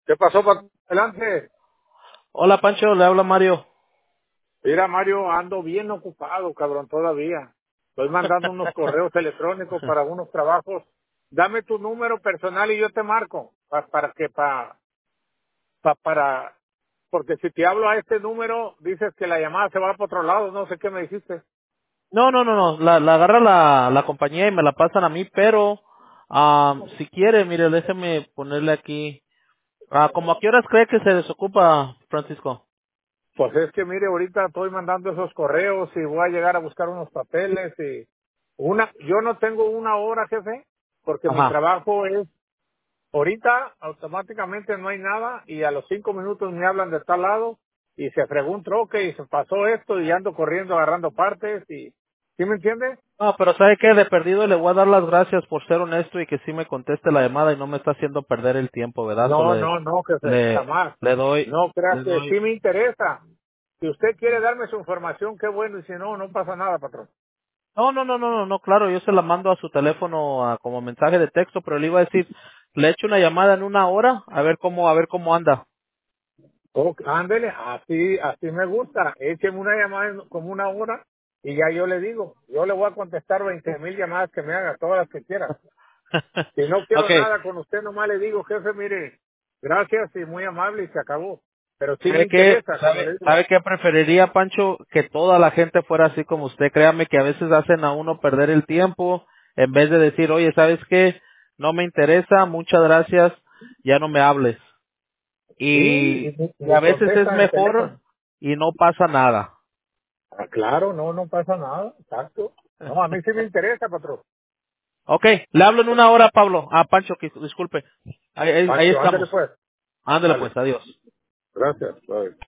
¿Qué pasó para adelante? Hola Pancho, le habla Mario. Mira, Mario, ando bien ocupado, cabrón, todavía. Estoy mandando unos correos electrónicos para unos trabajos. Dame tu número personal y yo te marco. Para, porque si te hablo a este número, dices que la llamada se va para otro lado, no sé qué me dijiste. No, la agarra la compañía y me la pasan a mí, pero si quiere, mire, déjeme ponerle aquí. ¿Cómo a qué horas cree que se desocupa, Francisco? Pues es que mire, ahorita estoy mandando esos correos y voy a llegar a buscar unos papeles y yo no tengo una hora, jefe, porque mi Ajá. trabajo es ahorita automáticamente no hay nada y a los 5 minutos me hablan de tal lado y se fregó un troque y se pasó esto y ando corriendo agarrando partes y ¿sí me entiende? No, pero ¿sabe qué? De perdido le voy a dar las gracias por ser honesto y que sí me conteste la llamada y no me está haciendo perder el tiempo, ¿verdad? No, no, no, jefe, Le, jamás. le doy, No creas le que doy. sí me interesa. Si usted quiere darme su información, qué bueno, y si no, no pasa nada, patrón. No, claro, yo se la mando a su teléfono como mensaje de texto, pero le iba a decir, le echo una llamada en una hora a ver cómo anda. Ok, ándele, así me gusta. Écheme una llamada como una hora y ya yo le digo, yo le voy a contestar 20,000 llamadas que me haga, todas las que quiera. Si no quiero Okay, nada con usted, nomás le digo, jefe, mire, gracias y muy amable y se acabó. Pero sí me ¿sabe qué? interesa, como le digo. ¿Sabe qué preferiría, Pancho? Que toda la gente fuera así como usted. Créame que a veces hacen a uno perder el tiempo en vez de decir, oye, ¿sabes qué? No me interesa, muchas gracias, ya no me hables. Sí, Y y a veces es contestan el mejor teléfono. y no pasa nada. Ah, claro, no, no pasa nada, exacto. No, a mí sí me interesa, patrón. Okay, le hablo en una hora, Pablo. Pancho, que disculpe. Ahí Pancho, ándale estamos. pues. Ándale Dale, pues, adiós. gracias. Bye.